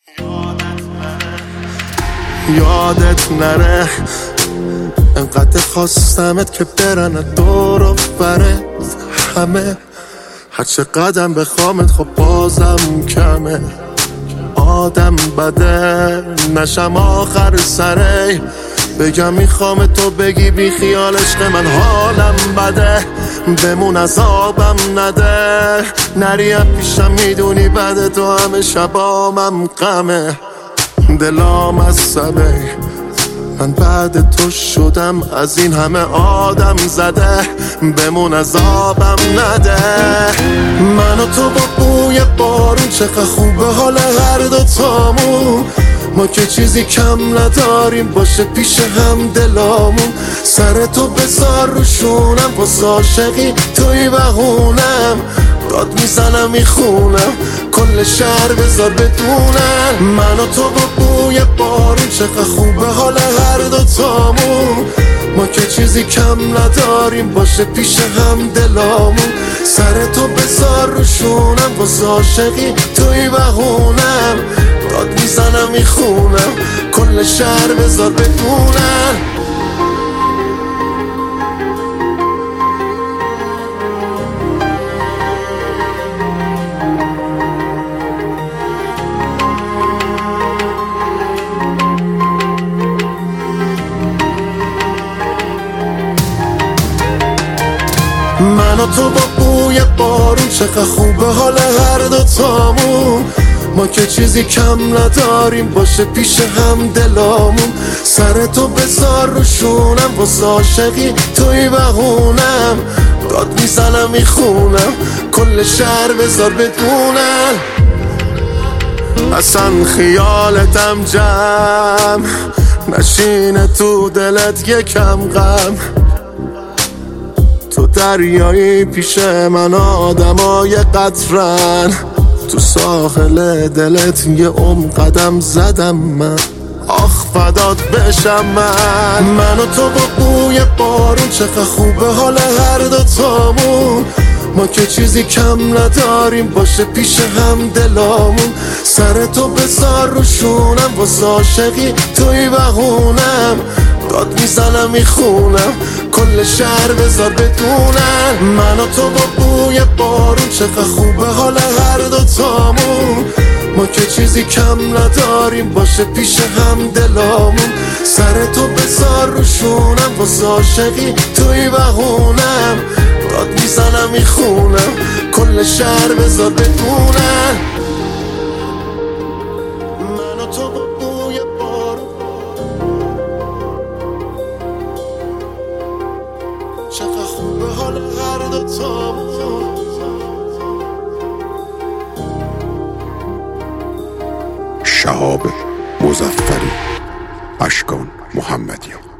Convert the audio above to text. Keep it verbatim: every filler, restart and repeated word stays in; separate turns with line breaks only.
یادت نره انقدر خواستمت که برن دور و برت همه، هرچه قدم بخوامت خب بازم کمه. آدم بده نشم آخر سره، بگم میخوام تو بگی بی خیال عشق من حالم بده، بمون عذابم نده، نریم پیشم میدونی بده تو همه شبامم غمه. دلام از سبه من بعد تو شدم از این همه آدم زده، بمون عذابم نده. من و تو با بوی بارون چقدر خوبه حال هر دوتامون، ما که چیزی کم نداریم باشه پیش هم دلامون. سر تو بذار روشونم واسه عاشقی توی بهونم، داد میزنم میخونم کل شهر بذار بدونم. من و تو با بوی بارون چقدر خوبه حال هر دوتامون، ما که چیزی کم نداریم باشه پیش هم دلامون. سر تو بذار روشونم واسه عاشقی توی بهونم، داد میزنم میخونم کل شهر بذار بدونم. من و تو با بوی بارون چقدر خوبه حال هر دوتامون، ما که چیزی کم نداریم باشه پیش هم دلامون. سر تو بذار روشونم واسه عاشقی توی بهونم، داد میزنم میخونم کل شهر بذار بدونم. اصلا خیالتم جمع نشینه تو دلت یکم غم، تو دریایی پیش من آدمای قطرن، تو ساحل دلت یه عمر قدم زدم من، آخ فدات بشم من. من و تو با بوی بارون چقدر خوبه حال هر دوتامون، ما که چیزی کم نداریم باشه پیش هم دلامون. سر تو بذار روشونم واسه عاشقی توی بهونم، داد میزنم میخونم کل شهر بذار بدونم. من و تو با بوی بارون چقدر خوبه حال هر دوتامون، ما که چیزی کم نداریم باشه پیش هم دلامون. سر تو بذار روشونم واسه عاشقی توی بهونم، داد میزنم میخونم کل شهر بذار بدونم. من و تو با بوی بارون چقدر خوبه حال هر دوتامون.
شهاب مظفری، اشکان محمدی.